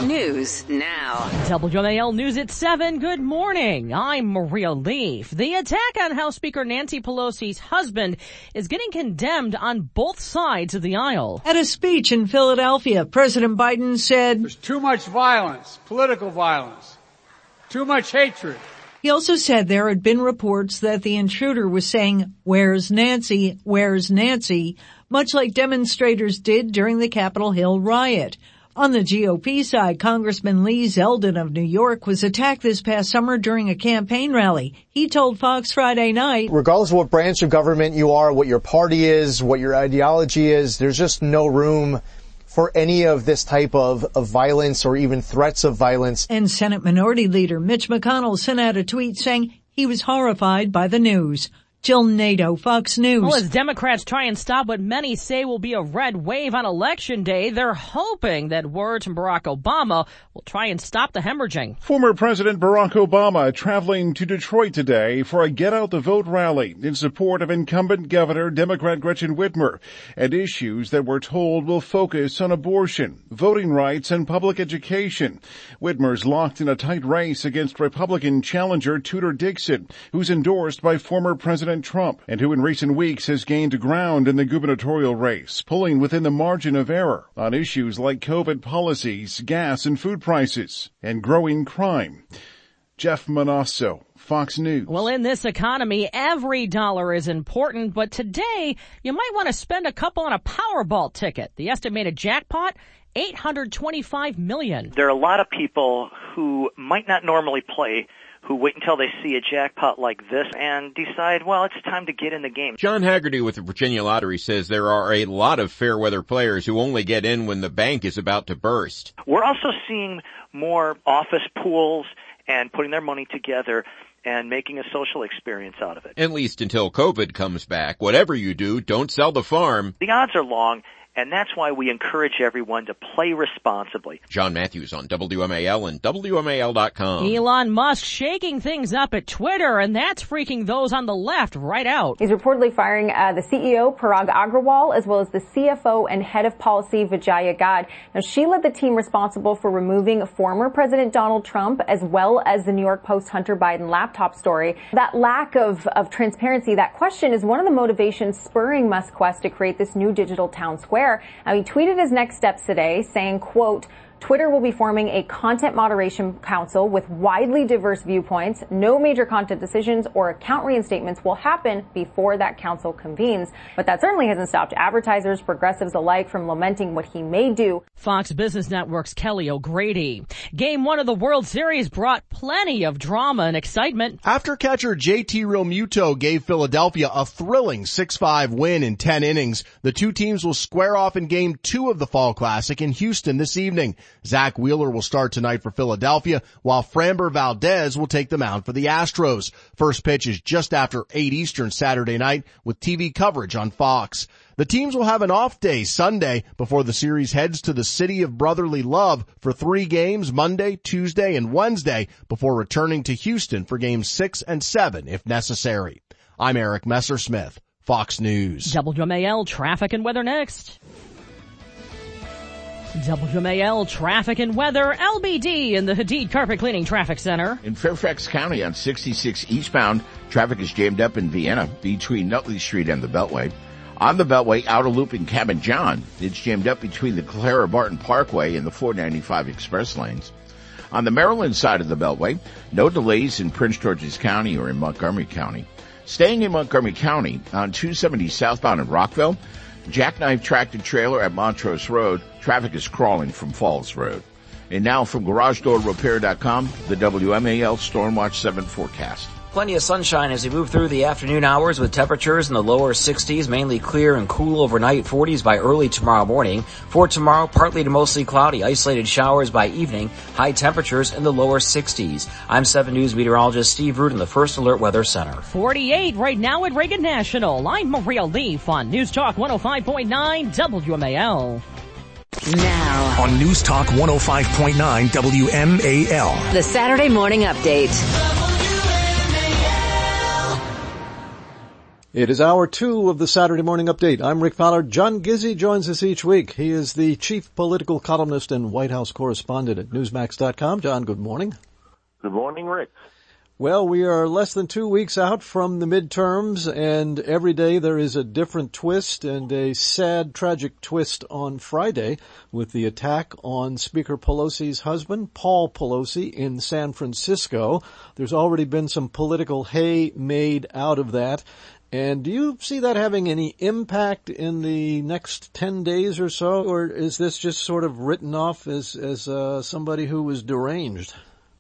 News now. WMAL News at 7. Good morning. I'm Maria Leaf. The attack on House Speaker Nancy Pelosi's husband is getting condemned on both sides of the aisle. At a speech in Philadelphia, President Biden said, "There's too much violence, political violence, too much hatred." He also said there had been reports that the intruder was saying, "Where's Nancy? Where's Nancy?" much like demonstrators did during the Capitol Hill riot. On the GOP side, Congressman Lee Zeldin of New York was attacked this past summer during a campaign rally. He told Fox Friday night, "Regardless of what branch of government you are, what your party is, what your ideology is, there's just no room for any of this type of violence or even threats of violence." And Senate Minority Leader Mitch McConnell sent out a tweet saying he was horrified by the news. Jill Nato, Fox News. Well, as Democrats try and stop what many say will be a red wave on Election Day, they're hoping that words from Barack Obama will try and stop the hemorrhaging. Former President Barack Obama traveling to Detroit today for a Get Out the Vote rally in support of incumbent Governor Democrat Gretchen Whitmer and issues that we're told will focus on abortion, voting rights, and public education. Whitmer's locked in a tight race against Republican challenger Tudor Dixon, who's endorsed by former President Trump, and who in recent weeks has gained ground in the gubernatorial race, pulling within the margin of error on issues like COVID policies, gas and food prices, and growing crime. Jeff Manasso, Fox News. Well, in this economy, every dollar is important, but today you might want to spend a couple on a Powerball ticket. The estimated jackpot, $825 million. There are a lot of people who might not normally play who wait until they see a jackpot like this and decide, well, it's time to get in the game. John Haggerty with the Virginia Lottery says there are a lot of fair weather players who only get in when the bank is about to burst. We're also seeing more office pools and putting their money together and making a social experience out of it. At least until COVID comes back. Whatever you do, don't sell the farm. The odds are long, and that's why we encourage everyone to play responsibly. John Matthews on WMAL and WMAL.com. Elon Musk shaking things up at Twitter, and that's freaking those on the left right out. He's reportedly firing the CEO, Parag Agrawal, as well as the CFO and head of policy, Vijaya Gadde. Now, she led the team responsible for removing former President Donald Trump, as well as the New York Post Hunter Biden laptop story. That lack of transparency, that question, is one of the motivations spurring Musk's quest to create this new digital town square. He tweeted his next steps today saying, quote, Twitter will be forming a content moderation council with widely diverse viewpoints. No major content decisions or account reinstatements will happen before that council convenes. But that certainly hasn't stopped advertisers, progressives alike from lamenting what he may do. Fox Business Network's Kelly O'Grady. Game 1 of the World Series brought plenty of drama and excitement. After catcher JT Realmuto gave Philadelphia a thrilling 6-5 win in 10 innings, the two teams will square off in Game 2 of the Fall Classic in Houston this evening. Zach Wheeler will start tonight for Philadelphia, while Framber Valdez will take the mound for the Astros. First pitch is just after 8 Eastern Saturday night with TV coverage on Fox. The teams will have an off day Sunday before the series heads to the city of brotherly love for 3 games Monday, Tuesday, and Wednesday before returning to Houston for games 6 and 7 if necessary. I'm Eric Messersmith, Fox News. WMAL traffic and weather next. WMAL traffic and weather, LBD in the Hadid Carpet Cleaning Traffic Center. In Fairfax County on 66 eastbound, traffic is jammed up in Vienna between Nutley Street and the Beltway. On the Beltway, outer loop in Cabot John, it's jammed up between the Clara Barton Parkway and the 495 express lanes. On the Maryland side of the Beltway, no delays in Prince George's County or in Montgomery County. Staying in Montgomery County on 270 southbound in Rockville, jackknife tractor trailer at Montrose Road, traffic is crawling from Falls Road. And now from GarageDoorRepair.com, the WMAL Stormwatch 7 forecast. Plenty of sunshine as we move through the afternoon hours with temperatures in the lower 60s, mainly clear and cool overnight, 40s by early tomorrow morning. For tomorrow, partly to mostly cloudy, isolated showers by evening, high temperatures in the lower 60s. I'm 7 News meteorologist Steve Root in the First Alert Weather Center. 48 right now at Reagan National. I'm Maria Leaf on News Talk 105.9 WMAL. Now on News Talk 105.9 WMAL. The Saturday Morning Update. It is hour 2 of the Saturday Morning Update. I'm Rick Fowler. John Gizzi joins us each week. He is the chief political columnist and White House correspondent at Newsmax.com. John, good morning. Good morning, Rick. Well, we are less than 2 weeks out from the midterms, and every day there is a different twist, and a sad, tragic twist on Friday with the attack on Speaker Pelosi's husband, Paul Pelosi, in San Francisco. There's already been some political hay made out of that. And do you see that having any impact in the next 10 days or so, or is this just sort of written off as somebody who was deranged?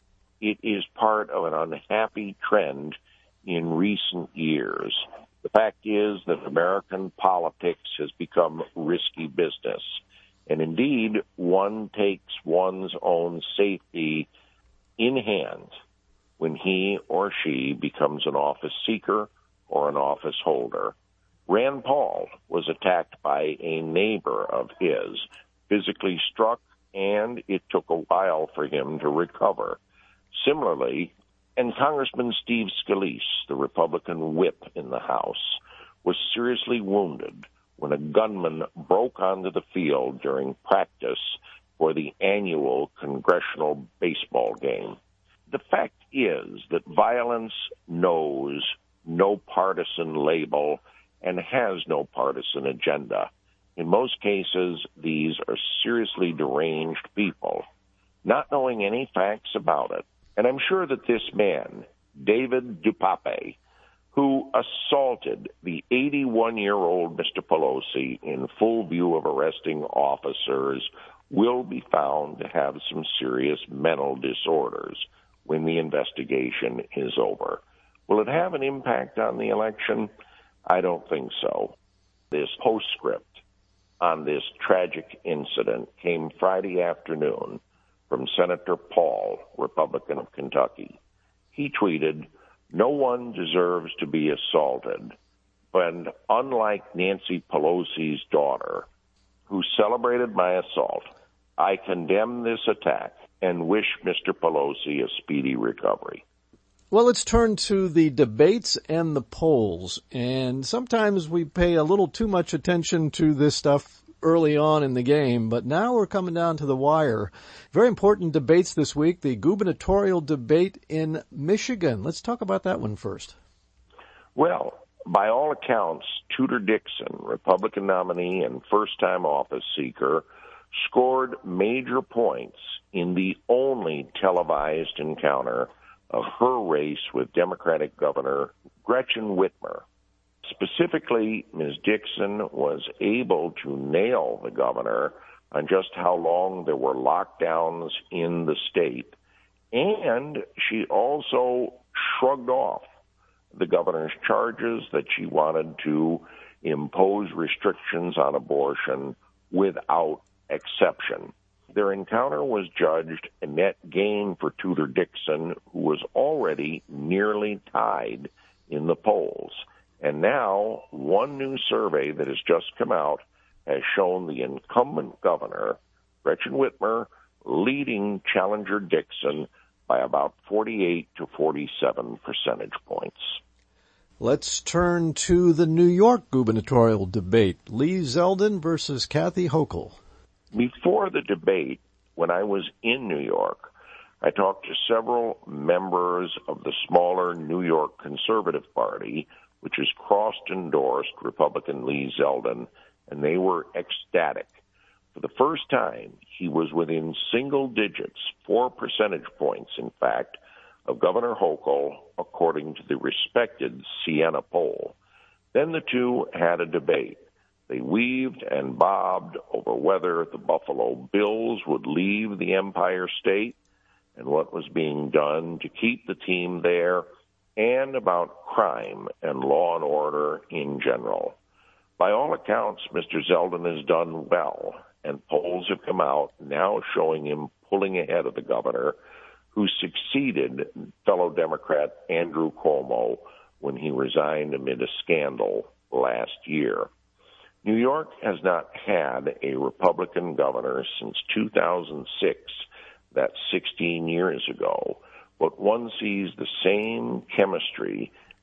It is part of an unhappy trend in recent years. The fact is that American politics has become risky business. And indeed, one takes one's own safety in hand when he or she becomes an office seeker or an office holder. Rand Paul was attacked by a neighbor of his, physically struck, and it took a while for him to recover. Similarly, and Congressman Steve Scalise, the Republican whip in the House, was seriously wounded when a gunman broke onto the field during practice for the annual congressional baseball game. The fact is that violence knows no partisan label and has no partisan agenda. In most cases, these are seriously deranged people, not knowing any facts about it. And I'm sure that this man, David DuPape, who assaulted the 81-year-old Mr. Pelosi in full view of arresting officers, will be found to have some serious mental disorders when the investigation is over. Will it have an impact on the election? I don't think so. This postscript on this tragic incident came Friday afternoon from Senator Paul, Republican of Kentucky. He tweeted, "No one deserves to be assaulted, and unlike Nancy Pelosi's daughter, who celebrated my assault, I condemn this attack and wish Mr. Pelosi a speedy recovery." Well, let's turn to the debates and the polls. And sometimes we pay a little too much attention to this stuff early on in the game, but now we're coming down to the wire. Very important debates this week, the gubernatorial debate in Michigan. Let's talk about that one first. Well, by all accounts, Tudor Dixon, Republican nominee and first-time office seeker, scored major points in the only televised encounter of her race with Democratic Governor Gretchen Whitmer. Specifically, Ms. Dixon was able to nail the governor on just how long there were lockdowns in the state, and she also shrugged off the governor's charges that she wanted to impose restrictions on abortion without exception. Their encounter was judged a net gain for Tudor Dixon, who was already nearly tied in the polls. And now, one new survey that has just come out has shown the incumbent governor, Gretchen Whitmer, leading challenger Dixon by about 48 to 47 percentage points. Let's turn to the New York gubernatorial debate. Lee Zeldin versus Kathy Hochul. Before the debate, when I was in New York, I talked to several members of the smaller New York Conservative Party, which has cross-endorsed Republican Lee Zeldin, and they were ecstatic. For the first time, he was within single digits, 4 percentage points, in fact, of Governor Hochul, according to the respected Siena poll. Then the two had a debate. They weaved and bobbed over whether the Buffalo Bills would leave the Empire State and what was being done to keep the team there, and about crime and law and order in general. By all accounts, Mr. Zeldin has done well, and polls have come out now showing him pulling ahead of the governor, who succeeded fellow Democrat Andrew Cuomo when he resigned amid a scandal last year. New York has not had a Republican governor since 2006, that's 16 years ago, but one sees the same chemistry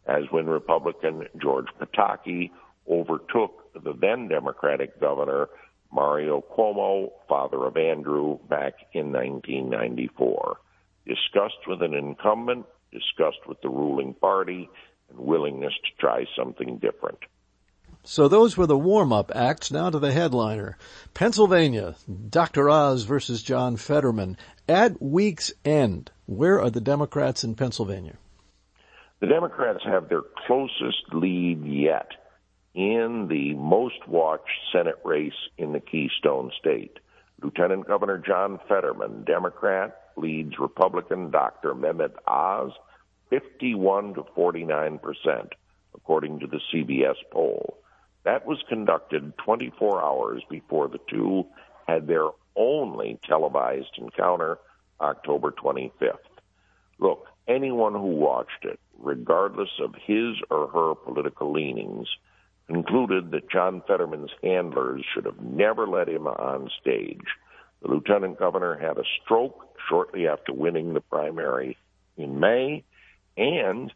as when Republican George Pataki overtook the then Democratic governor Mario Cuomo, father of Andrew, back in 1994. Disgust with an incumbent, disgust with the ruling party, and willingness to try something different. So those were the warm-up acts. Now to the headliner. Pennsylvania, Dr. Oz versus John Fetterman. At week's end, where are the Democrats in Pennsylvania? The Democrats have their closest lead yet in the most-watched Senate race in the Keystone State. Lieutenant Governor John Fetterman, Democrat, leads Republican Dr. Mehmet Oz 51 to 49%, according to the CBS poll. That was conducted 24 hours before the two had their only televised encounter, October 25th. Look, anyone who watched it, regardless of his or her political leanings, concluded that John Fetterman's handlers should have never let him on stage. The lieutenant governor had a stroke shortly after winning the primary in May, and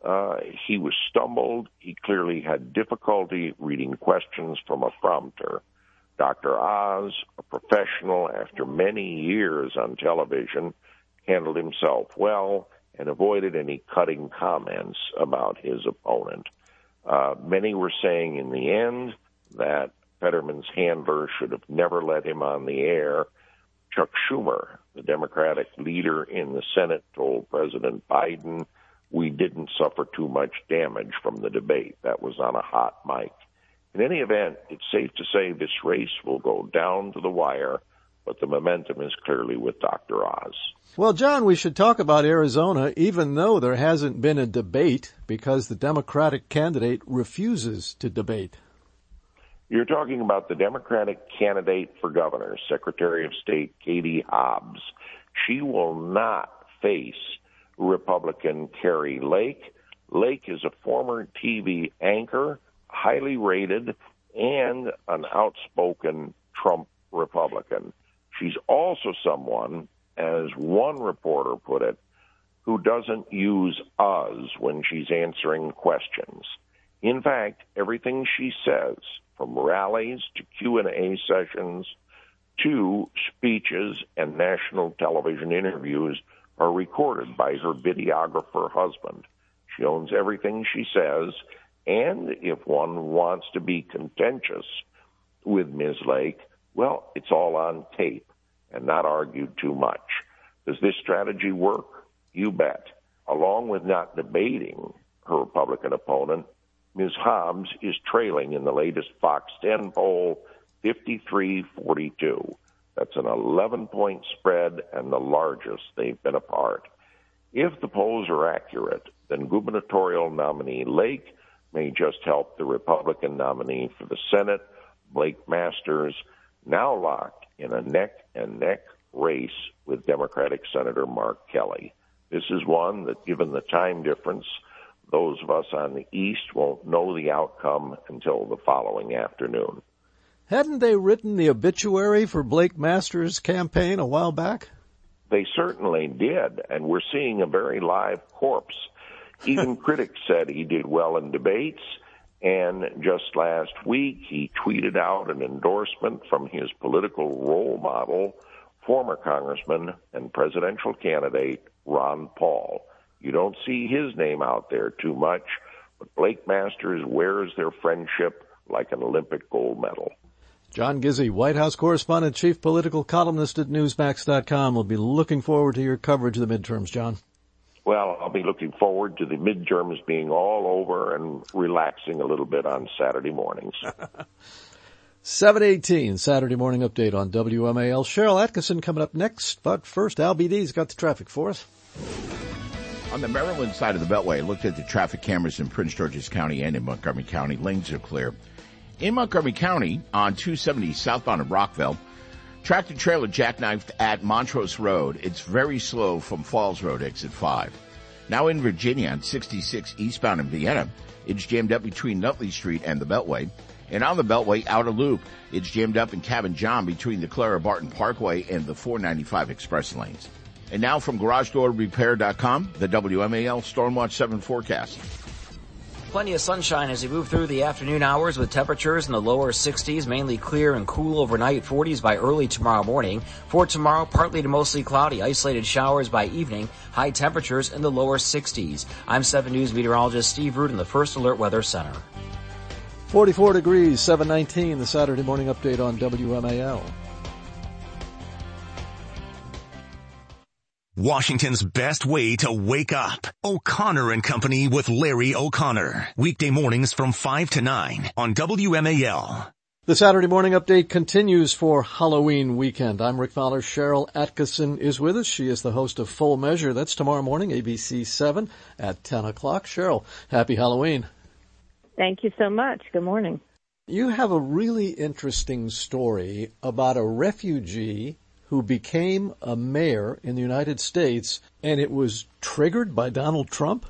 he was stumbled. He clearly had difficulty reading questions from a prompter. Dr. Oz, a professional after many years on television, handled himself well and avoided any cutting comments about his opponent. Many were saying in the end that Fetterman's handler should have never let him on the air. Chuck Schumer, the Democratic leader in the Senate, told President Biden, "We didn't suffer too much damage from the debate." That was on a hot mic. In any event, it's safe to say this race will go down to the wire, but the momentum is clearly with Dr. Oz. Well, John, we should talk about Arizona, even though there hasn't been a debate, because the Democratic candidate refuses to debate. You're talking about the Democratic candidate for governor, Secretary of State Katie Hobbs. She will not face Republican Kari Lake. Lake is a former TV anchor, highly rated, and an outspoken Trump Republican. She's also someone, as one reporter put it, who doesn't use us when she's answering questions. In fact, everything she says, from rallies to Q&A sessions to speeches and national television interviews, are recorded by her videographer husband. She owns everything she says, and if one wants to be contentious with Ms. Lake, well, it's all on tape and not argued too much. Does this strategy work? You bet. Along with not debating her Republican opponent, Ms. Hobbs is trailing in the latest Fox 10 poll 53-42. That's an 11-point spread and the largest they've been apart. If the polls are accurate, then gubernatorial nominee Lake may just help the Republican nominee for the Senate, Blake Masters, now locked in a neck-and-neck race with Democratic Senator Mark Kelly. This is one that, given the time difference, those of us on the East won't know the outcome until the following afternoon. Hadn't they written the obituary for Blake Masters' campaign a while back? They certainly did, and we're seeing a very live corpse. Even critics said he did well in debates, and just last week he tweeted out an endorsement from his political role model, former Congressman and presidential candidate Ron Paul. You don't see his name out there too much, but Blake Masters wears their friendship like an Olympic gold medal. John Gizzi, White House correspondent, chief political columnist at Newsmax.com. We'll be looking forward to your coverage of the midterms, John. Well, I'll be looking forward to the midterms being all over and relaxing a little bit on Saturday mornings. 7:18, Saturday morning update on WMAL. Cheryl Atkinson coming up next, but first, Al BD's got the traffic for us. On the Maryland side of the Beltway, I looked at the traffic cameras in Prince George's County and in Montgomery County. Lanes are clear. In Montgomery County, on 270 southbound of Rockville, tractor trailer jackknifed at Montrose Road. It's very slow from Falls Road, exit 5. Now in Virginia, on 66 eastbound in Vienna, it's jammed up between Nutley Street and the Beltway. And on the Beltway outer loop, it's jammed up in Cabin John between the Clara Barton Parkway and the 495 express lanes. And now from GarageDoorRepair.com, the WMAL Stormwatch 7 forecast. Plenty of sunshine as we move through the afternoon hours with temperatures in the lower 60s, mainly clear and cool overnight, 40s by early tomorrow morning. For tomorrow, partly to mostly cloudy, isolated showers by evening, high temperatures in the lower 60s. I'm 7 News meteorologist Steve Root in the First Alert Weather Center. 44 degrees, 7:19, the Saturday morning update on WMAL. Washington's best way to wake up. O'Connor and Company with Larry O'Connor. Weekday mornings from 5 to 9 on WMAL. The Saturday morning update continues for Halloween weekend. I'm Rick Fowler. Cheryl Atkinson is with us. She is the host of Full Measure. That's tomorrow morning, ABC 7 at 10 o'clock. Cheryl, happy Halloween. Thank you so much. Good morning. You have a really interesting story about a refugee who became a mayor in the United States, and it was triggered by Donald Trump?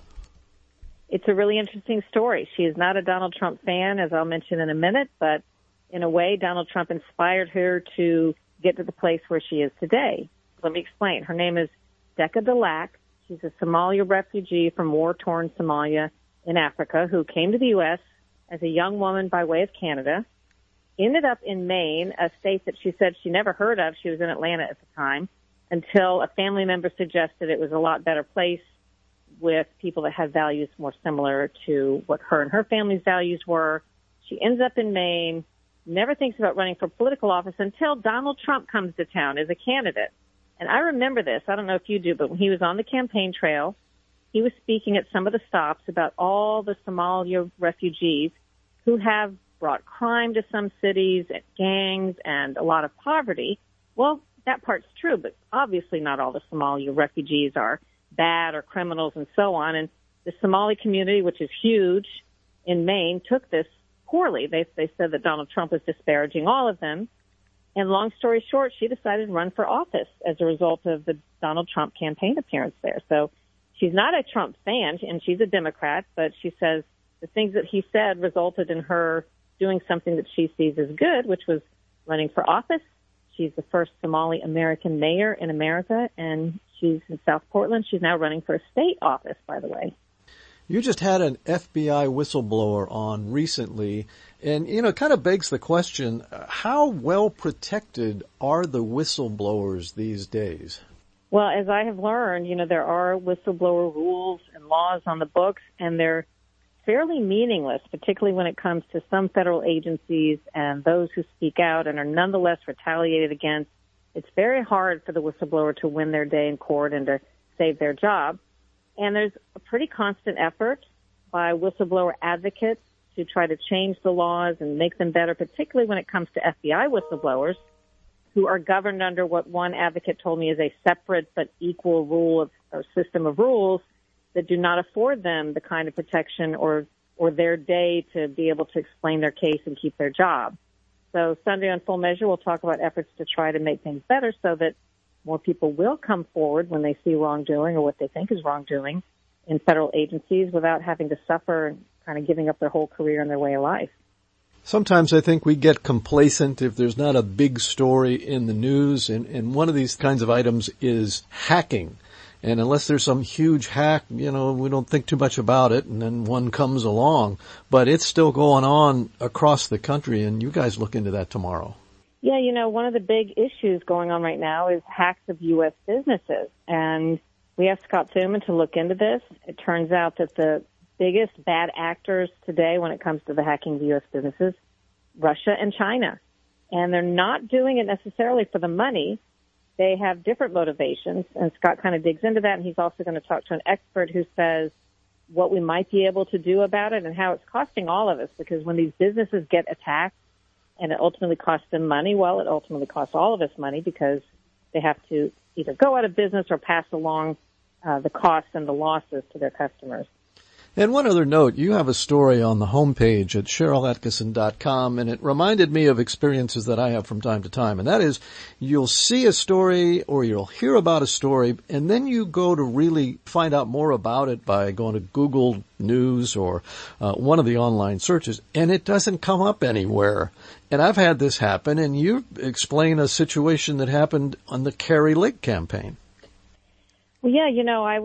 It's a really interesting story. She is not a Donald Trump fan, as I'll mention in a minute, but in a way, Donald Trump inspired her to get to the place where she is today. Let me explain. Her name is Decca Delac. She's a Somalia refugee from war-torn Somalia in Africa who came to the U.S. as a young woman by way of Canada, ended up in Maine, a state that she said she never heard of. She was in Atlanta at the time, until a family member suggested it was a lot better place with people that had values more similar to what her and her family's values were. She ends up in Maine, never thinks about running for political office until Donald Trump comes to town as a candidate. And I remember this. I don't know if you do, but when he was on the campaign trail, he was speaking at some of the stops about all the Somalia refugees who have brought crime to some cities, gangs, and a lot of poverty. Well, that part's true, but obviously not all the Somalia refugees are bad or criminals and so on. And the Somali community, which is huge in Maine, took this poorly. They said that Donald Trump was disparaging all of them. And long story short, she decided to run for office as a result of the Donald Trump campaign appearance there. So she's not a Trump fan, and she's a Democrat, but she says the things that he said resulted in her doing something that she sees as good, which was running for office. She's the first Somali American mayor in America, and she's in South Portland. She's now running for a state office, by the way. You just had an FBI whistleblower on recently, and, it kind of begs the question, how well protected are the whistleblowers these days? Well, as I have learned, there are whistleblower rules and laws on the books, and they're fairly meaningless, particularly when it comes to some federal agencies and those who speak out and are nonetheless retaliated against. It's very hard for the whistleblower to win their day in court and to save their job. And there's a pretty constant effort by whistleblower advocates to try to change the laws and make them better, particularly when it comes to FBI whistleblowers who are governed under what one advocate told me is a separate but equal rule or system of rules that do not afford them the kind of protection or their day to be able to explain their case and keep their job. So Sunday on Full Measure, we'll talk about efforts to try to make things better so that more people will come forward when they see wrongdoing or what they think is wrongdoing in federal agencies without having to suffer and kind of giving up their whole career and their way of life. Sometimes I think we get complacent if there's not a big story in the news, and one of these kinds of items is hacking. And unless there's some huge hack, we don't think too much about it, and then one comes along. But it's still going on across the country, and you guys look into that tomorrow. Yeah, one of the big issues going on right now is hacks of U.S. businesses. And we asked Scott Thuman to look into this. It turns out that the biggest bad actors today when it comes to the hacking of U.S. businesses, Russia and China. And they're not doing it necessarily for the money. They have different motivations, and Scott kind of digs into that, and he's also going to talk to an expert who says what we might be able to do about it and how it's costing all of us, because when these businesses get attacked and it ultimately costs them money, well, it ultimately costs all of us money because they have to either go out of business or pass along the costs and the losses to their customers. And one other note, you have a story on the homepage at CherylAtkinson.com, and it reminded me of experiences that I have from time to time. And that is, you'll see a story or you'll hear about a story, and then you go to really find out more about it by going to Google News or one of the online searches, and it doesn't come up anywhere. And I've had this happen, and you explain a situation that happened on the Kari Lake campaign. Well, yeah, I was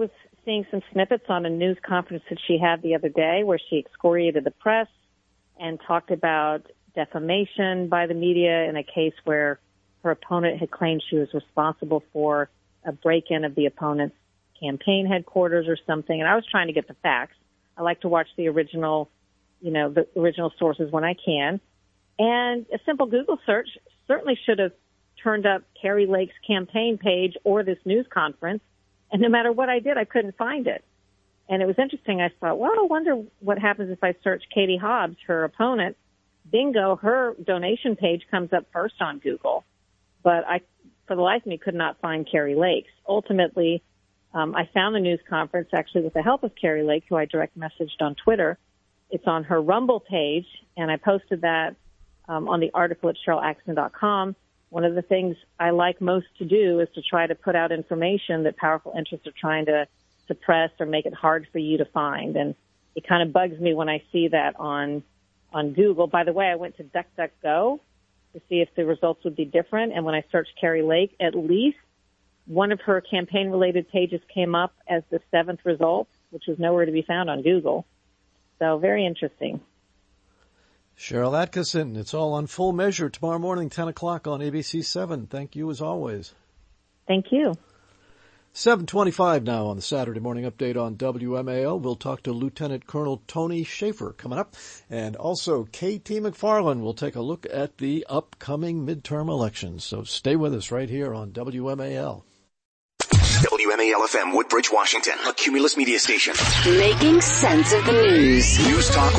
seeing some snippets on a news conference that she had the other day where she excoriated the press and talked about defamation by the media in a case where her opponent had claimed she was responsible for a break-in of the opponent's campaign headquarters or something. And I was trying to get the facts. I like to watch the original sources when I can. And a simple Google search certainly should have turned up Kari Lake's campaign page or this news conference. And no matter what I did, I couldn't find it. And it was interesting. I thought, well, I wonder what happens if I search Katie Hobbs, her opponent. Bingo, her donation page comes up first on Google. But I, for the life of me, could not find Kari Lake's. Ultimately, I found the news conference actually with the help of Kari Lake, who I direct messaged on Twitter. It's on her Rumble page, and I posted that on the article at SherylAxton.com. One of the things I like most to do is to try to put out information that powerful interests are trying to suppress or make it hard for you to find. And it kind of bugs me when I see that on Google. By the way, I went to DuckDuckGo to see if the results would be different. And when I searched Kari Lake, at least one of her campaign-related pages came up as the 7th result, which was nowhere to be found on Google. So very interesting. Cheryl Atkinson, it's all on Full Measure tomorrow morning, 10 o'clock on ABC 7. Thank you as always. Thank you. 7:25 now on the Saturday morning update on WMAL. We'll talk to Lieutenant Colonel Tony Shaffer coming up. And also KT McFarland will take a look at the upcoming midterm elections. So stay with us right here on WMAL. WMAL-FM, Woodbridge, Washington, a Cumulus media station. Making sense of the news. News Talk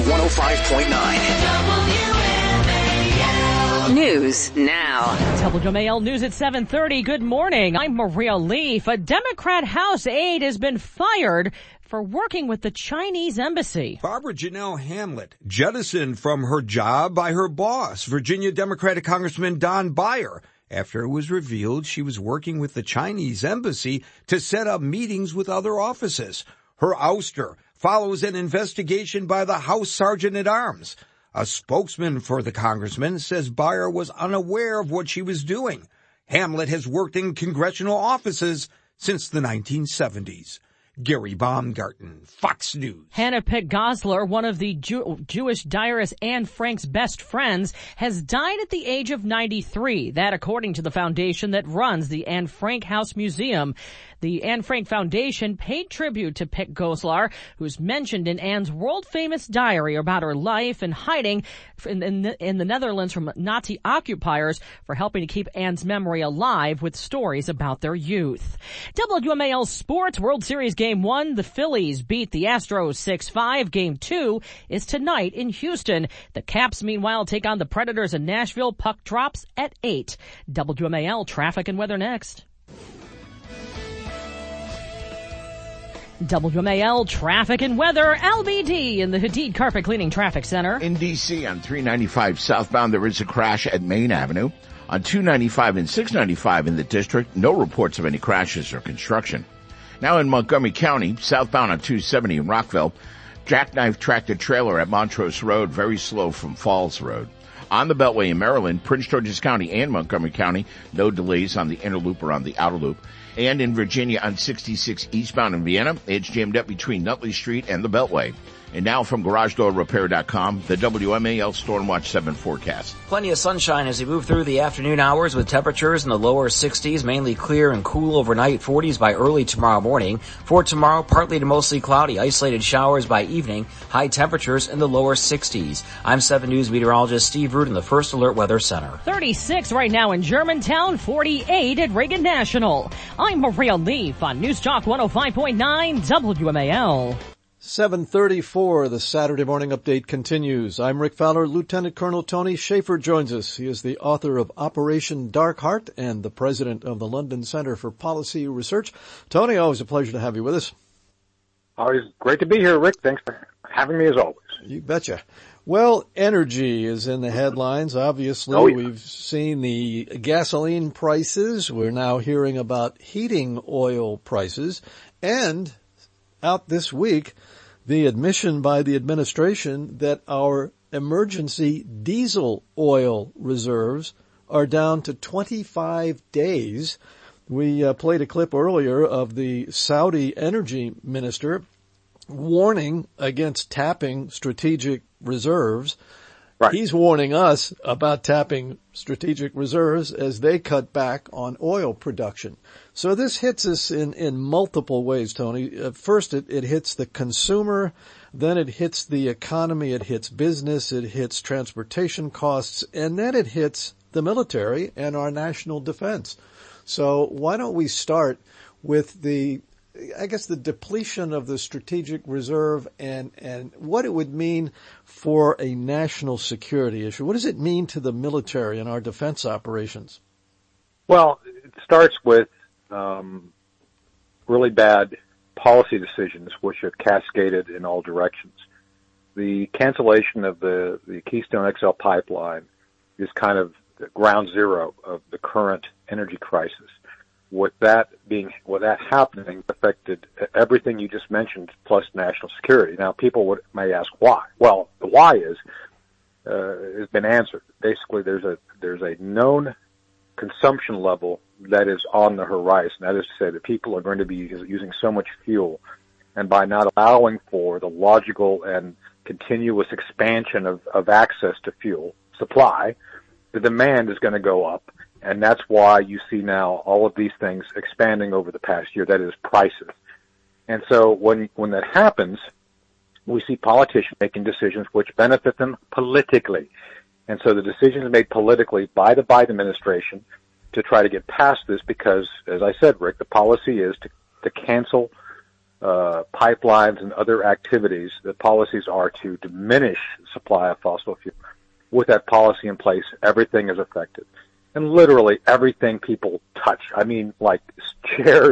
105.9. News now. WMAL News at 7:30. Good morning. I'm Maria Leaf. A Democrat House aide has been fired for working with the Chinese embassy. Barbara Janelle Hamlet jettisoned from her job by her boss, Virginia Democratic Congressman Don Beyer, after it was revealed she was working with the Chinese embassy to set up meetings with other offices. Her ouster follows an investigation by the House Sergeant at Arms. A spokesman for the congressman says Beyer was unaware of what she was doing. Hamlet has worked in congressional offices since the 1970s. Gary Baumgarten, Fox News. Hannah Pitt Goslar, one of the Jewish diarist Anne Frank's best friends, has died at the age of 93. That according to the foundation that runs the Anne Frank House Museum. The Anne Frank Foundation paid tribute to Pitt Goslar, who's mentioned in Anne's world-famous diary about her life and hiding in the Netherlands from Nazi occupiers, for helping to keep Anne's memory alive with stories about their youth. WMAL Sports World Series Game 1, the Phillies beat the Astros 6-5. Game 2 is tonight in Houston. The Caps, meanwhile, take on the Predators in Nashville. Puck drops at 8. WMAL traffic and weather next. WMAL traffic and weather. LBD in the Hadid Carpet Cleaning Traffic Center. In D.C. on 395 southbound, there is a crash at Main Avenue. On 295 and 695 in the district, no reports of any crashes or construction. Now in Montgomery County, southbound on 270 in Rockville, jackknife tractor trailer at Montrose Road, very slow from Falls Road. On the Beltway in Maryland, Prince George's County and Montgomery County, no delays on the inner loop or on the outer loop. And in Virginia on 66 eastbound in Vienna, it's jammed up between Nutley Street and the Beltway. And now from GarageDoorRepair.com, the WMAL Stormwatch 7 forecast. Plenty of sunshine as we move through the afternoon hours with temperatures in the lower 60s, mainly clear and cool overnight, 40s by early tomorrow morning. For tomorrow, partly to mostly cloudy, isolated showers by evening, high temperatures in the lower 60s. I'm 7 News meteorologist Steve Root in the First Alert Weather Center. 36 right now in Germantown, 48 at Reagan National. I'm Maria Leaf on News Talk 105.9 WMAL. 7:34, the Saturday morning update continues. I'm Rick Fowler. Lieutenant Colonel Tony Shaffer joins us. He is the author of Operation Dark Heart and the president of the London Center for Policy Research. Tony, always a pleasure to have you with us. Always great to be here, Rick. Thanks for having me as always. You betcha. Well, energy is in the headlines, obviously. We've seen the gasoline prices. We're now hearing about heating oil prices. And out this week, the admission by the administration that our emergency diesel oil reserves are down to 25 days. We played a clip earlier of the Saudi energy minister warning against tapping strategic reserves. Right. He's warning us about tapping strategic reserves as they cut back on oil production. So this hits us in multiple ways, Tony. First, it hits the consumer. Then it hits the economy. It hits business. It hits transportation costs. And then it hits the military and our national defense. So why don't we start with the depletion of the strategic reserve and what it would mean for a national security issue. What does it mean to the military and our defense operations? Well, it starts with really bad policy decisions which have cascaded in all directions. The cancellation of the Keystone XL pipeline is kind of the ground zero of the current energy crisis. With that happening affected everything you just mentioned plus national security. Now people may ask why. Well, the why has been answered. Basically there's a known consumption level that is on the horizon. That is to say that people are going to be using so much fuel, and by not allowing for the logical and continuous expansion of access to fuel supply, the demand is going to go up. And that's why you see now all of these things expanding over the past year, that is prices. And so when that happens, we see politicians making decisions which benefit them politically. And so the decisions made politically by the Biden administration to try to get past this because, as I said, Rick, the policy is to cancel pipelines and other activities. The policies are to diminish the supply of fossil fuel. With that policy in place, everything is affected. And literally everything people touch. I mean, like chairs,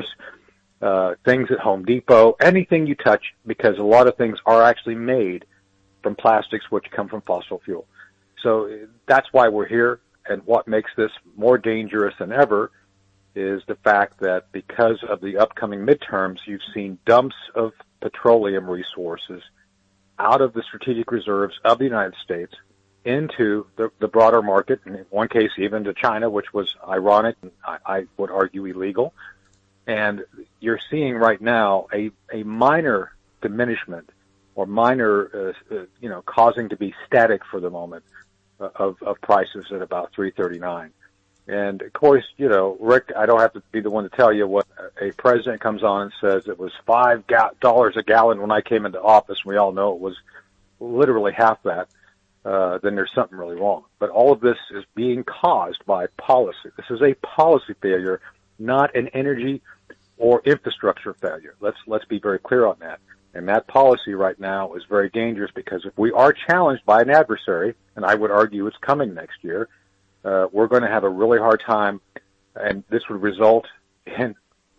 things at Home Depot, anything you touch, because a lot of things are actually made from plastics which come from fossil fuel. So that's why we're here. And what makes this more dangerous than ever is the fact that because of the upcoming midterms, you've seen dumps of petroleum resources out of the strategic reserves of the United States into the broader market, in one case even to China, which was ironic and I would argue illegal. And you're seeing right now a minor diminishment or minor, causing to be static for the moment of prices at about $3.39. And of course, Rick, I don't have to be the one to tell you what a president comes on and says it was $5 a gallon when I came into office. We all know it was literally half that. Then there's something really wrong. But all of this is being caused by policy. This is a policy failure, not an energy or infrastructure failure. Let's be very clear on that. And that policy right now is very dangerous because if we are challenged by an adversary, and I would argue it's coming next year, we're going to have a really hard time, and this would result in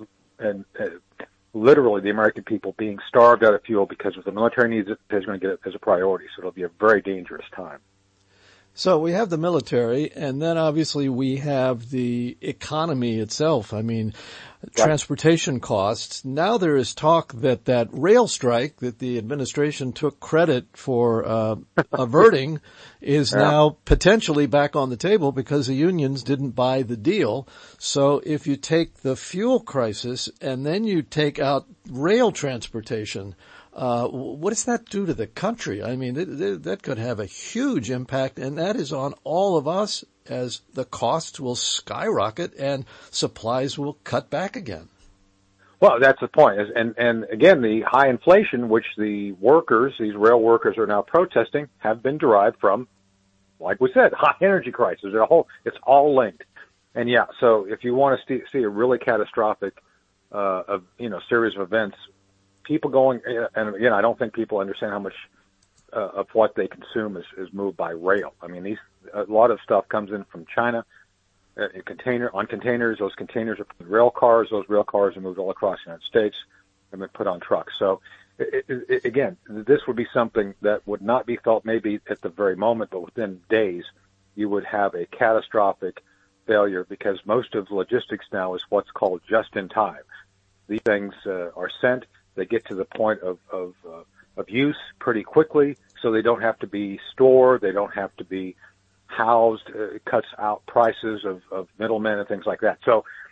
literally the American people being starved out of fuel because if the military needs it, they're going to get it as a priority. So it'll be a very dangerous time. So we have the military, and then obviously we have the economy itself. I mean, transportation costs. Now there is talk that rail strike that the administration took credit for averting is now potentially back on the table because the unions didn't buy the deal. So if you take the fuel crisis and then you take out rail transportation, what does that do to the country? I mean, that could have a huge impact, and that is on all of us as the costs will skyrocket and supplies will cut back again. Well, that's the point. And again, the high inflation, which the workers, these rail workers are now protesting, have been derived from, like we said, high energy crisis. It's all linked. And yeah, so if you want to see a really catastrophic, series of events, people going, and again, I don't think people understand how much of what they consume is moved by rail. I mean, a lot of stuff comes in from China on containers. Those containers are put in rail cars. Those rail cars are moved all across the United States and been put on trucks. So again, this would be something that would not be felt maybe at the very moment, but within days, you would have a catastrophic failure because most of the logistics now is what's called just in time. These things are sent. They get to the point of use pretty quickly, so they don't have to be stored. They don't have to be housed. It cuts out prices of middlemen and things like that. So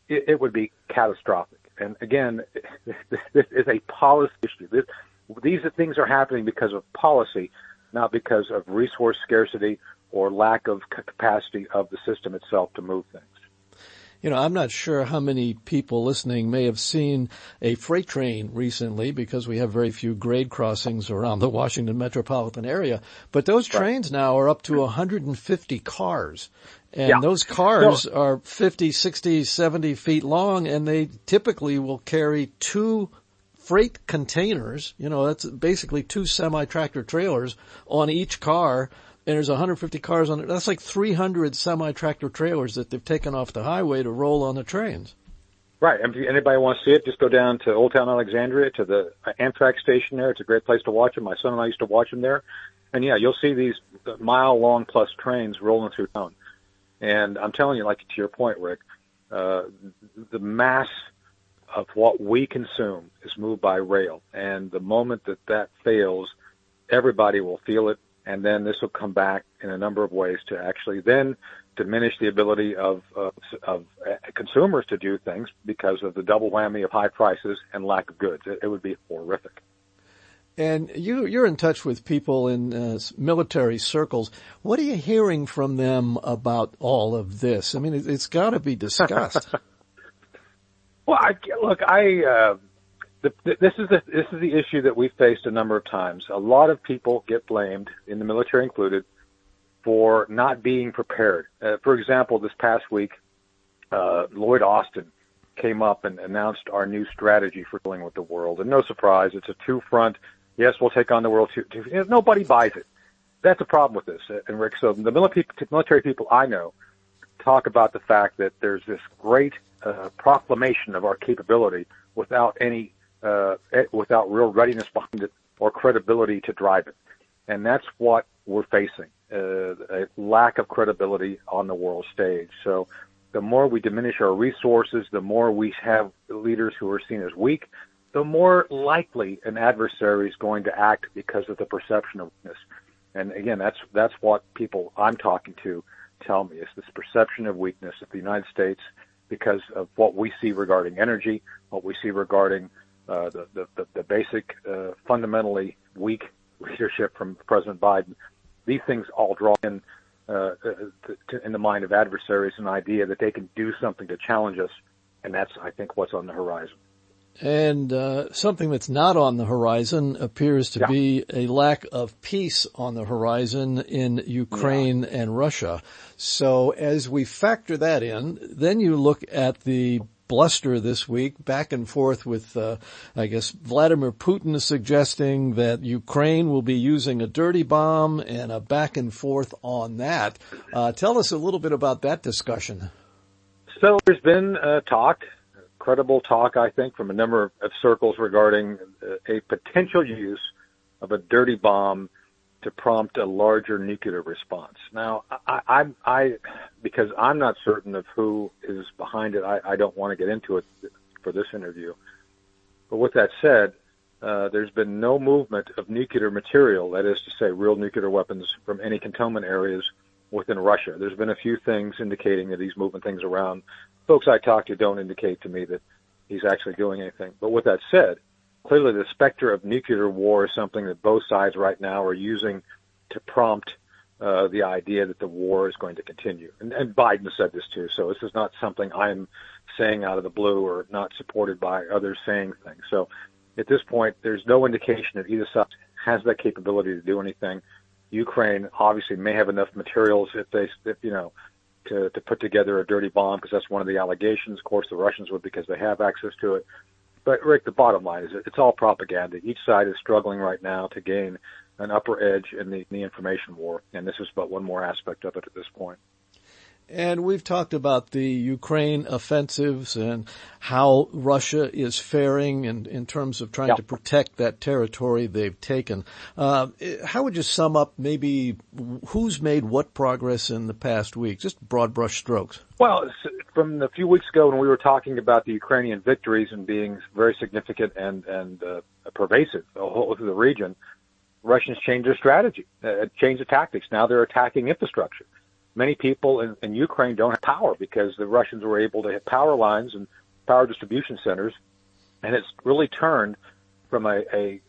it would be catastrophic. And again, this is a policy issue. These things are happening because of policy, not because of resource scarcity or lack of capacity of the system itself to move things. You know, I'm not sure how many people listening may have seen a freight train recently because we have very few grade crossings around the Washington metropolitan area. But those trains now are up to 150 cars. And those cars are 50, 60, 70 feet long, and they typically will carry 2 freight containers. You know, that's basically 2 semi-tractor trailers on each car. And there's 150 cars on it. That's like 300 semi-tractor trailers that they've taken off the highway to roll on the trains. Right. If anybody wants to see it, just go down to Old Town Alexandria to the Amtrak station there. It's a great place to watch them. My son and I used to watch them there. And yeah, you'll see these mile-long plus trains rolling through town. And I'm telling you, like to your point, Rick, the mass of what we consume is moved by rail. And the moment that fails, everybody will feel it. And then this will come back in a number of ways to actually then diminish the ability of consumers to do things because of the double whammy of high prices and lack of goods. It would be horrific. And you're in touch with people in military circles. What are you hearing from them about all of this? I mean, it's got to be discussed. Well, this is the issue that we've faced a number of times. A lot of people get blamed, in the military included, for not being prepared. For example, this past week, Lloyd Austin came up and announced our new strategy for dealing with the world. And no surprise, it's a 2-front. Yes, we'll take on the world. Nobody buys it. That's a problem with this. And Rick, so the military people I know talk about the fact that there's this great proclamation of our capability without real readiness behind it or credibility to drive it. And that's what we're facing, a lack of credibility on the world stage. So the more we diminish our resources, the more we have leaders who are seen as weak, the more likely an adversary is going to act because of the perception of weakness. And again, that's what people I'm talking to tell me, is this perception of weakness of the United States because of what we see regarding energy, what we see regarding the basic, fundamentally weak leadership from President Biden. These things all draw in the mind of adversaries an idea that they can do something to challenge us, and that's, I think, what's on the horizon. And something that's not on the horizon appears to be a lack of peace on the horizon in Ukraine and Russia. So as we factor that in, then you look at the bluster this week back and forth with, I guess, Vladimir Putin suggesting that Ukraine will be using a dirty bomb and a back and forth on that. Tell us a little bit about that discussion. So there's been credible talk, I think, from a number of circles regarding a potential use of a dirty bomb to prompt a larger nuclear response. Now, I because I'm not certain of who is behind it, I don't want to get into it for this interview. But with that said, there's been no movement of nuclear material, that is to say real nuclear weapons, from any cantonment areas within Russia. There's been a few things indicating that he's moving things around. Folks I talk to don't indicate to me that he's actually doing anything. But with that said, clearly the specter of nuclear war is something that both sides right now are using to prompt the idea that the war is going to continue. And Biden said this too, so this is not something I'm saying out of the blue or not supported by others saying things. So at this point, there's no indication that either side has that capability to do anything. Ukraine obviously may have enough materials to put together a dirty bomb, because that's one of the allegations. Of course, the Russians would, because they have access to it. But Rick, the bottom line is it's all propaganda. Each side is struggling right now to gain an upper edge in the information war, and this is but one more aspect of it at this point. And we've talked about the Ukraine offensives and how Russia is faring in terms of trying to protect that territory they've taken. How would you sum up maybe who's made what progress in the past week? Just broad brush strokes. Well, from a few weeks ago when we were talking about the Ukrainian victories and being very significant and pervasive all through the region, Russians changed their strategy, changed the tactics. Now they're attacking infrastructure. many people in Ukraine don't have power because the Russians were able to hit power lines and power distribution centers, and it's really turned from a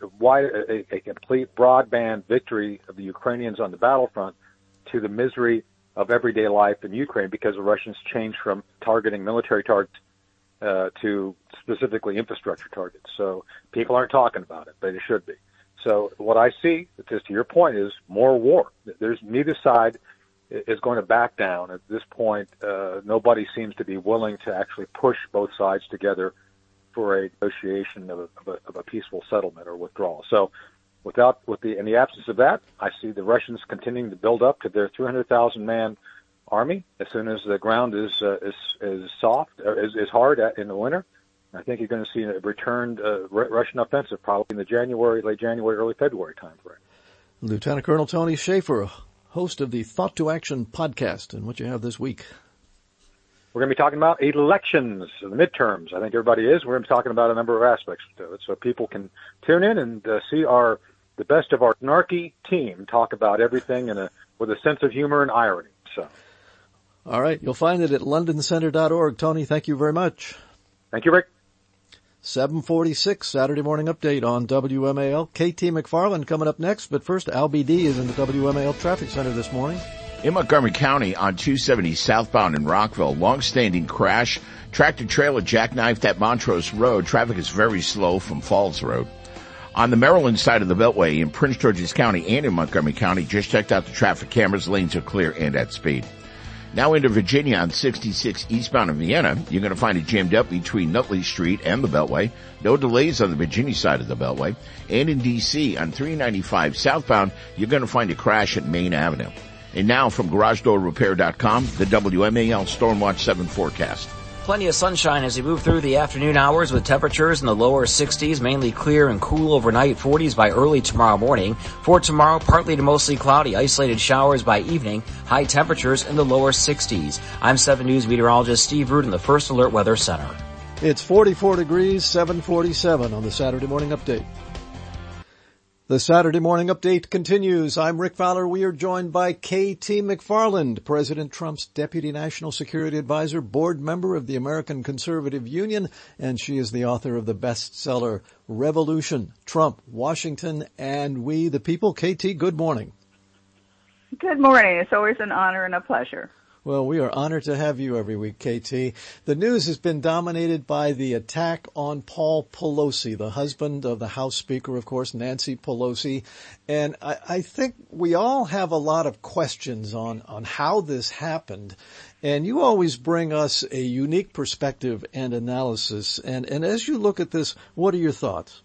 complete broadband victory of the Ukrainians on the battlefront to the misery of everyday life in Ukraine because the Russians changed from targeting military targets to specifically infrastructure targets. So people aren't talking about it, but it should be. So what I see, just to your point, is more war. There's neither side is going to back down. At this point, nobody seems to be willing to actually push both sides together for a negotiation of a peaceful settlement or withdrawal. So in the absence of that, I see the Russians continuing to build up to their 300,000 man army as soon as the ground is soft, or is hard in the winter. I think you're going to see a returned Russian offensive probably in the late January, early February timeframe. Lieutenant Colonel Tony Shaffer, host of the Thought to Action podcast, and what you have this week. We're going to be talking about elections, the midterms. I think everybody is. We're going to be talking about a number of aspects to it, so people can tune in and see the best of our snarky team talk about everything with a sense of humor and irony. So, all right, you'll find it at londoncenter.org. Tony, thank you very much. Thank you, Rick. 7:46 Saturday morning update on WMAL. KT McFarland coming up next, but first Al BD is in the WMAL traffic center this morning. In Montgomery County on 270 southbound in Rockville, long-standing crash. Tractor-trailer jackknifed at Montrose Road. Traffic is very slow from Falls Road. On the Maryland side of the Beltway in Prince George's County and in Montgomery County, just checked out the traffic cameras. Lanes are clear and at speed. Now into Virginia on 66 eastbound in Vienna. You're going to find it jammed up between Nutley Street and the Beltway. No delays on the Virginia side of the Beltway. And in D.C. on 395 southbound, you're going to find a crash at Main Avenue. And now from GarageDoorRepair.com, the WMAL Stormwatch 7 forecast. Plenty of sunshine as we move through the afternoon hours with temperatures in the lower 60s, mainly clear and cool overnight, 40s by early tomorrow morning. For tomorrow, partly to mostly cloudy, isolated showers by evening, high temperatures in the lower 60s. I'm 7 News meteorologist Steve Root in the First Alert Weather Center. It's 44 degrees, 7:47 on the Saturday morning update. The Saturday morning update continues. I'm Rick Fowler. We are joined by KT McFarland, President Trump's Deputy National Security Advisor, board member of the American Conservative Union, and she is the author of the bestseller Revolution, Trump, Washington, and We the People. KT, good morning. Good morning. It's always an honor and a pleasure. Well, we are honored to have you every week, KT. The news has been dominated by the attack on Paul Pelosi, the husband of the House Speaker, of course, Nancy Pelosi. And I think we all have a lot of questions on how this happened. And you always bring us a unique perspective and analysis. And as you look at this, what are your thoughts?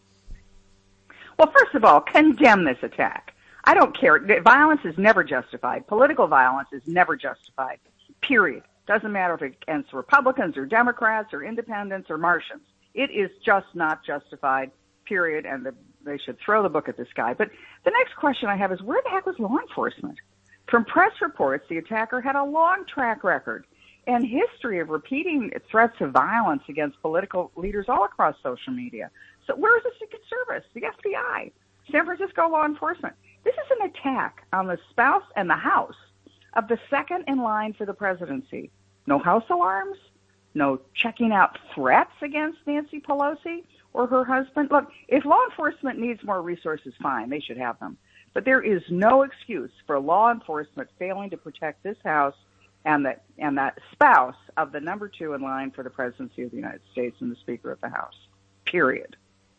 Well, first of all, condemn this attack. I don't care. Violence is never justified. Political violence is never justified. Period. Doesn't matter if it's against Republicans or Democrats or independents or Martians. It is just not justified. Period. And they should throw the book at this guy. But the next question I have is, where the heck was law enforcement? From press reports, the attacker had a long track record and history of repeating threats of violence against political leaders all across social media. So where is the Secret Service, the FBI, San Francisco law enforcement? This is an attack on the spouse and the House of the second in line for the presidency. No house alarms, no checking out threats against Nancy Pelosi or her husband. Look, if law enforcement needs more resources, fine, they should have them. But there is no excuse for law enforcement failing to protect this House and that spouse of the number 2 in line for the presidency of the United States and the Speaker of the House. Period.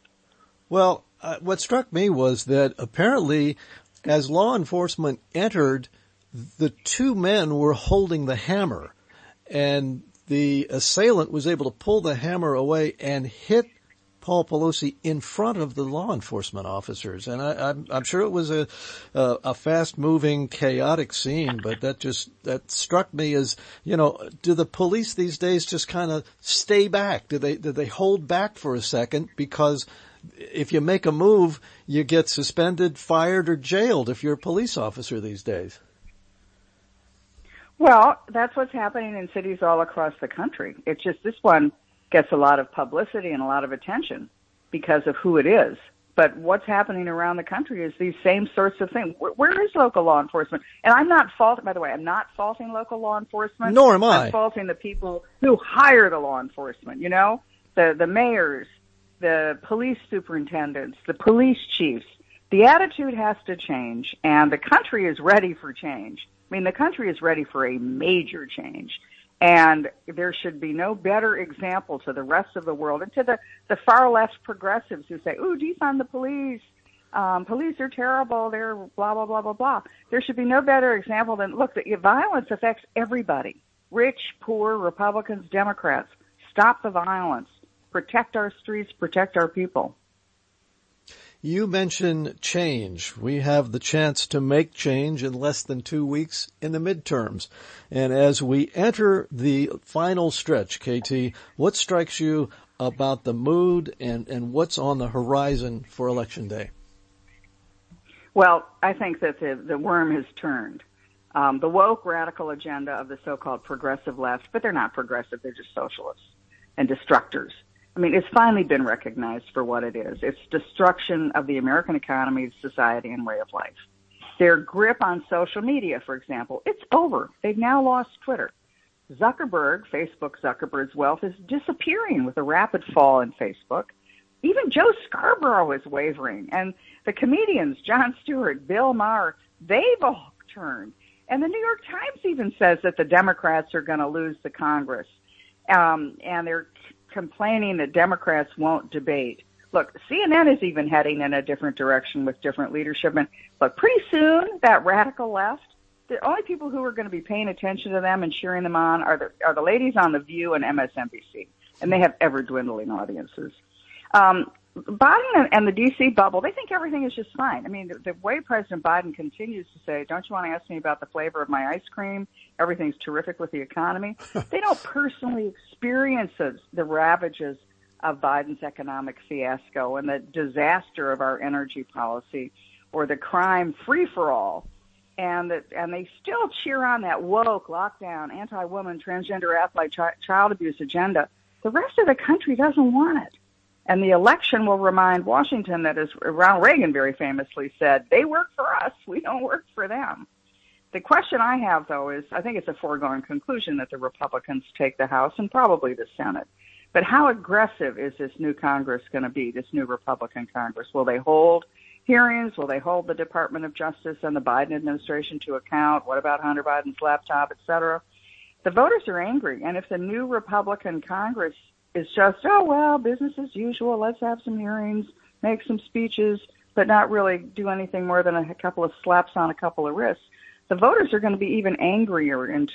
Well, what struck me was that apparently as law enforcement entered, the 2 men were holding the hammer, and the assailant was able to pull the hammer away and hit Paul Pelosi in front of the law enforcement officers. And I'm sure it was a fast-moving, chaotic scene, but that struck me as, do the police these days just kind of stay back? Do they hold back for a second? Because if you make a move, you get suspended, fired, or jailed if you're a police officer these days. Well, that's what's happening in cities all across the country. It's just this one gets a lot of publicity and a lot of attention because of who it is. But what's happening around the country is these same sorts of things. Where is local law enforcement? And I'm not faulting, by the way, I'm not faulting local law enforcement. Nor am I. I'm faulting the people who hire the law enforcement, you know, the mayors, the police superintendents, the police chiefs. The attitude has to change, and the country is ready for change. I mean, the country is ready for a major change. And there should be no better example to the rest of the world and to the far left progressives who say, ooh, defund the police. Police are terrible. They're blah, blah, blah, blah, blah. There should be no better example than, look, the violence affects everybody. Rich, poor, Republicans, Democrats. Stop the violence. Protect our streets. Protect our people. You mentioned change. We have the chance to make change in less than 2 weeks in the midterms. And as we enter the final stretch, KT, what strikes you about the mood and what's on the horizon for Election Day? Well, I think that the worm has turned. The woke radical agenda of the so-called progressive left, but they're not progressive, they're just socialists and destructors. I mean, it's finally been recognized for what it is. It's destruction of the American economy, society, and way of life. Their grip on social media, for example, it's over. They've now lost Twitter. Facebook Zuckerberg's wealth is disappearing with a rapid fall in Facebook. Even Joe Scarborough is wavering. And the comedians, Jon Stewart, Bill Maher, they've all turned. And the New York Times even says that the Democrats are going to lose the Congress. And they're complaining that Democrats won't debate. Look, CNN is even heading in a different direction with different leadership. And look, pretty soon, that radical left, the only people who are going to be paying attention to them and cheering them on are the ladies on The View and MSNBC. And they have ever-dwindling audiences. Biden and the D.C. bubble, they think everything is just fine. I mean, the way President Biden continues to say, don't you want to ask me about the flavor of my ice cream? Everything's terrific with the economy. They don't personally experience the ravages of Biden's economic fiasco and the disaster of our energy policy or the crime free-for-all. And they still cheer on that woke, lockdown, anti-woman, transgender athlete, child abuse agenda. The rest of the country doesn't want it. And the election will remind Washington that, as Ronald Reagan very famously said, they work for us, we don't work for them. The question I have, though, is I think it's a foregone conclusion that the Republicans take the House and probably the Senate. But how aggressive is this new Congress going to be, this new Republican Congress? Will they hold hearings? Will they hold the Department of Justice and the Biden administration to account? What about Hunter Biden's laptop, et cetera? The voters are angry, and if the new Republican Congress is just, oh, well, business as usual, let's have some hearings, make some speeches, but not really do anything more than a couple of slaps on a couple of wrists, the voters are going to be even angrier in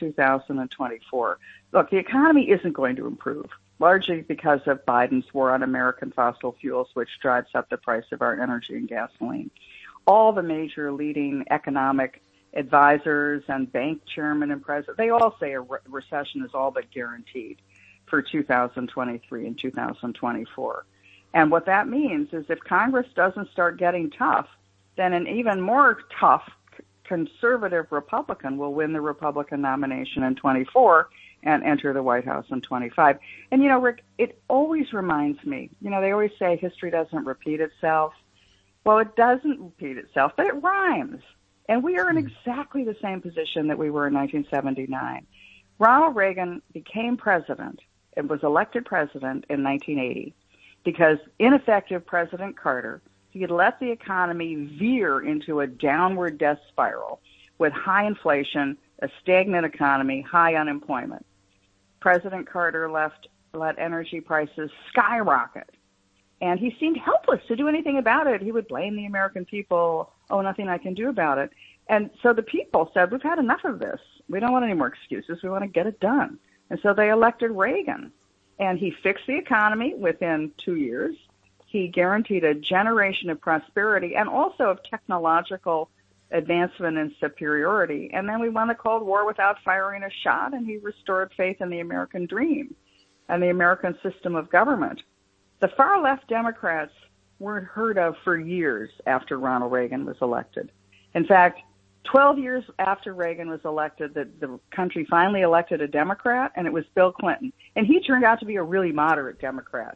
2024. Look, the economy isn't going to improve, largely because of Biden's war on American fossil fuels, which drives up the price of our energy and gasoline. All the major leading economic advisors and bank chairmen and presidents, they all say a recession is all but guaranteed for 2023 and 2024. And what that means is if Congress doesn't start getting tough, then an even more tough conservative Republican will win the Republican nomination in 24 and enter the White House in 25. And, you know, Rick, it always reminds me, you know, they always say history doesn't repeat itself. Well, it doesn't repeat itself, but it rhymes. And we are in exactly the same position that we were in 1979. Ronald Reagan became president and was elected president in 1980 because ineffective President Carter, he had let the economy veer into a downward death spiral with high inflation, a stagnant economy, high unemployment. President Carter let energy prices skyrocket, and he seemed helpless to do anything about it. He would blame the American people, oh, nothing I can do about it. And so the people said, we've had enough of this. We don't want any more excuses. We want to get it done. And so they elected Reagan, and he fixed the economy within 2 years. He guaranteed a generation of prosperity and also of technological advancement and superiority. And then we won the Cold War without firing a shot, and he restored faith in the American dream and the American system of government. The far-left Democrats weren't heard of for years after Ronald Reagan was elected. In fact, 12 years after Reagan was elected, the country finally elected a Democrat, and it was Bill Clinton. And he turned out to be a really moderate Democrat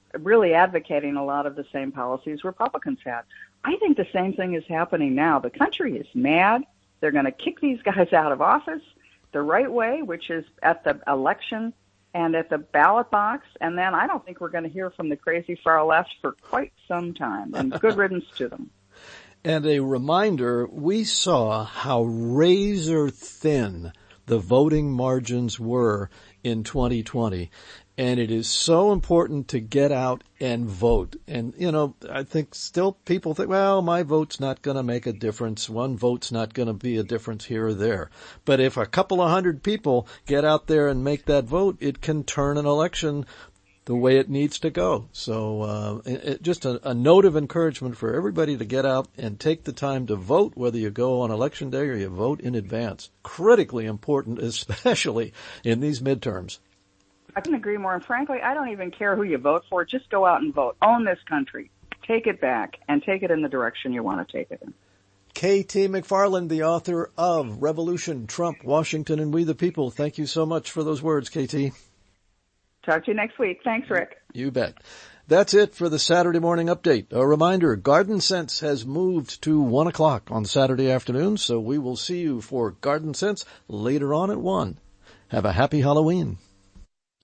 really advocating a lot of the same policies Republicans had. I think the same thing is happening now. The country is mad. They're going to kick these guys out of office the right way, which is at the election and at the ballot box. And then I don't think we're going to hear from the crazy far left for quite some time. And good riddance to them. And a reminder, we saw how razor thin the voting margins were in 2020. And it is so important to get out and vote. And, I think still people think, well, my vote's not going to make a difference. One vote's not going to be a difference here or there. But if a couple of hundred people get out there and make that vote, it can turn an election the way it needs to go. So just a note of encouragement for everybody to get out and take the time to vote, whether you go on Election Day or you vote in advance. Critically important, especially in these midterms. I couldn't agree more. And frankly, I don't even care who you vote for. Just go out and vote. Own this country. Take it back and take it in the direction you want to take it in. K.T. McFarland, the author of Revolution, Trump, Washington, and We the People. Thank you so much for those words, K.T. Talk to you next week. Thanks, Rick. You bet. That's it for the Saturday morning update. A reminder, Garden Sense has moved to 1 o'clock on Saturday afternoon, so we will see you for Garden Sense later on at 1. Have a happy Halloween.